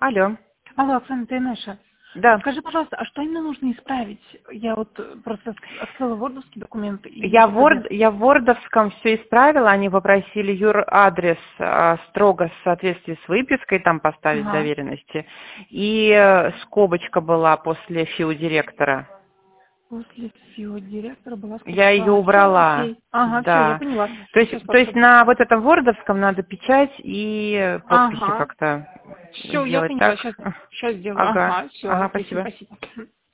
Алло. Алло, Оксана, ты Инесса. Да. Скажи, пожалуйста, а что именно нужно исправить? Я вот просто открыла вордовский документ и... Я в вордовском все исправила, они попросили юр-адрес строго в соответствии с выпиской там поставить Ага. доверенности. И скобочка была после фио-директора. После фио-директора была скобка. Я ее убрала. Окей. Ага, все, я Да. поняла. То Сейчас есть попробую. на вот этом вордовском надо печать и подписи Ага. как-то Все, я сделать поняла. так. Сейчас сделаю. Ага. Ага, все, Ага, отлично, спасибо. спасибо.